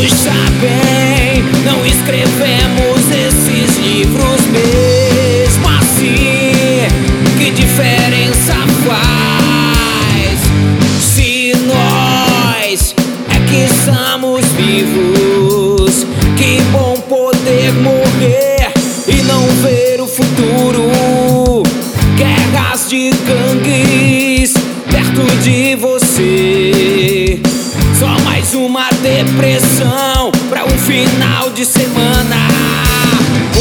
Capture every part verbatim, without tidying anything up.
Todos sabem, não escrevemos esses livros mesmo assim. Que diferença faz se nós é que estamos vivos? Que bom poder morrer e não ver o futuro. Guerras de gangues perto de você. Só mais uma depressão pra um final de semana. Oh,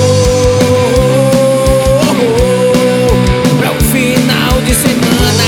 oh, oh, oh, pra um final de semana.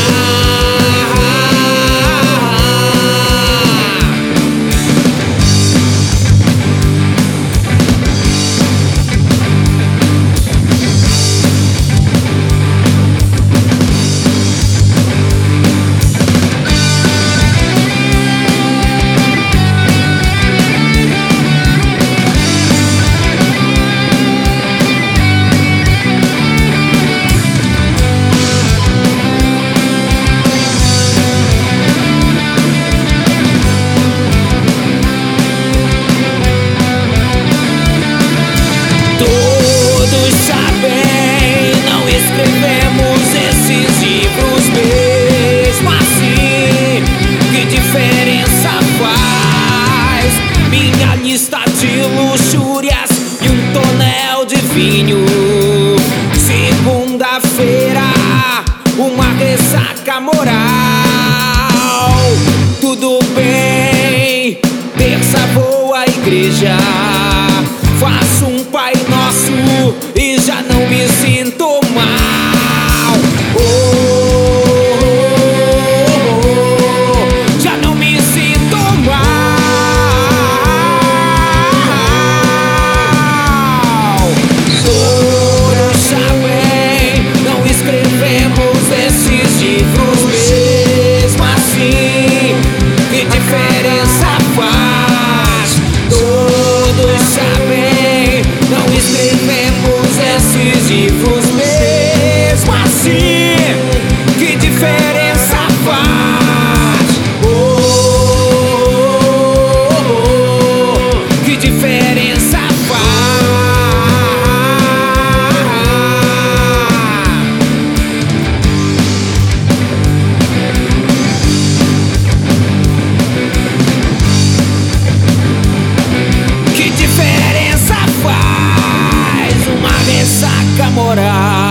Todos sabem, não escrevemos esses livros mesmo assim. Que diferença faz minha lista de luxúrias e um tonel de vinho? Segunda-feira, uma ressaca moral. Tudo bem, terça vou à igreja, faço um Pai Nosso e já não me sinto mal. Oh, oh, oh, já não me sinto mal. Todos sabem, não escrevemos esses livros mesmo assim. Que diferença faz? Todos sabem, não escrevemos esses livros mesmo assim. Que diferença faz? Oh, oh, oh, oh, que diferença faz? Que diferença faz uma ressaca moral?